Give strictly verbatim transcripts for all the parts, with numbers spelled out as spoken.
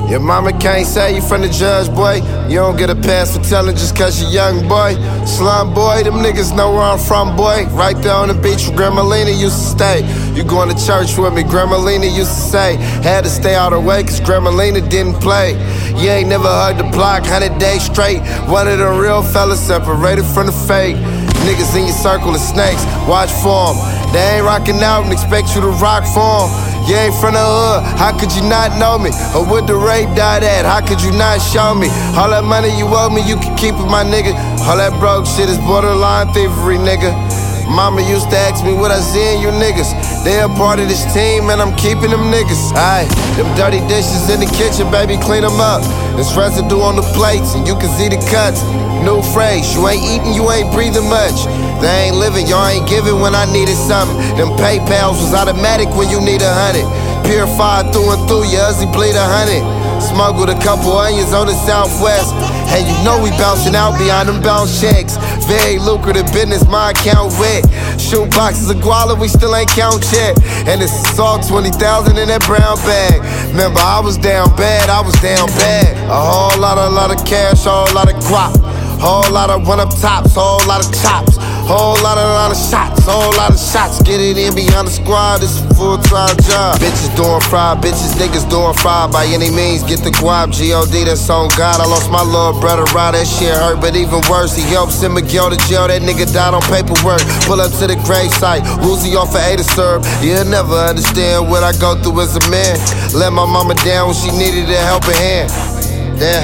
Your mama can't say you from the judge, boy. You don't get a pass for telling just cause you're young, boy. Slum boy, them niggas know where I'm from, boy. Right there on the beach where Grandma Lena used to stay. You going to church with me, Grandma Lena used to say. Had to stay out of the way cause Grandma Lena didn't play. You ain't never heard the block, hundred days straight. One of the real fellas separated from the fake. Niggas in your circle of snakes, watch for 'em. They ain't rockin' out and expect you to rock for 'em. You ain't from the hood, how could you not know me? Or would the rape die at, how could you not show me? All that money you owe me, you can keep it, my nigga. All that broke shit is borderline thievery, nigga. Mama used to ask me what I see in you niggas. They a part of this team and I'm keeping them niggas. Aye, them dirty dishes in the kitchen, baby, clean them up. There's residue on the plates and you can see the cuts. New phrase, you ain't eating, you ain't breathing much. They ain't living, y'all ain't giving when I needed something. Them PayPals was automatic when you need a hundred. Purified through and through, your Uzi bleed a hundred. Smuggled a couple onions on the southwest. And you know we bouncing out beyond them bounce checks. Very lucrative business, my account wet. Shoot boxes of guala, we still ain't count yet. And it's all twenty thousand in that brown bag. Remember, I was down bad, I was down bad. A whole lot, a lot of cash, a whole lot of guap. Whole lot of run up tops, whole lot of chops. Whole lot of lot of shots, whole lot of shots. Get it in beyond the squad, it's a full-time job. Bitches doing fried, bitches, niggas doing fried. By any means, get the guap, G O D, that's on God. I lost my little brother, right, that shit hurt. But even worse, he helped send Miguel to jail. That nigga died on paperwork. Pull up to the gravesite, Woozy off for eight to serve. You'll never understand what I go through as a man. Let my mama down when she needed a helping hand. Yeah.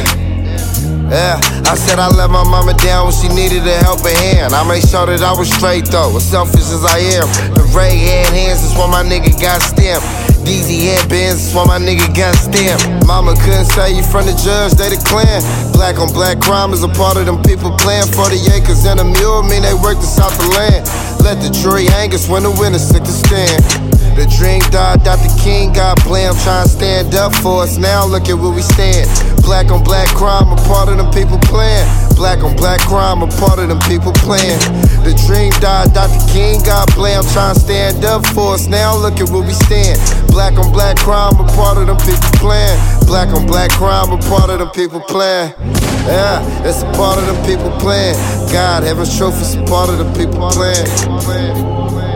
Yeah, I said I let my mama down when she needed a helping hand. I made sure that I was straight though, as selfish as I am. The ray hand hands is why my nigga got stamped. D Z headbands is why my nigga got stamped. Mama couldn't say you from the judge, they the clan. Black on black crime is a part of them people playing. Forty acres and a mule mean they work the south of land. Let the jury hang us when the winner's sick to stand. The dream died, Doctor King got play. I'm trying to stand up for us, now look at where we stand. Black on black crime, a part of them people playing. Black on black crime, a part of them people playing. The dream died, Doctor King got play. I'm trying to stand up for us, now look at where we stand. Black on black crime, a part of them people playing. Black on black crime, a part of them people playing. Yeah, it's a part of them people playing. God, heaven's truth is a part of the people playing.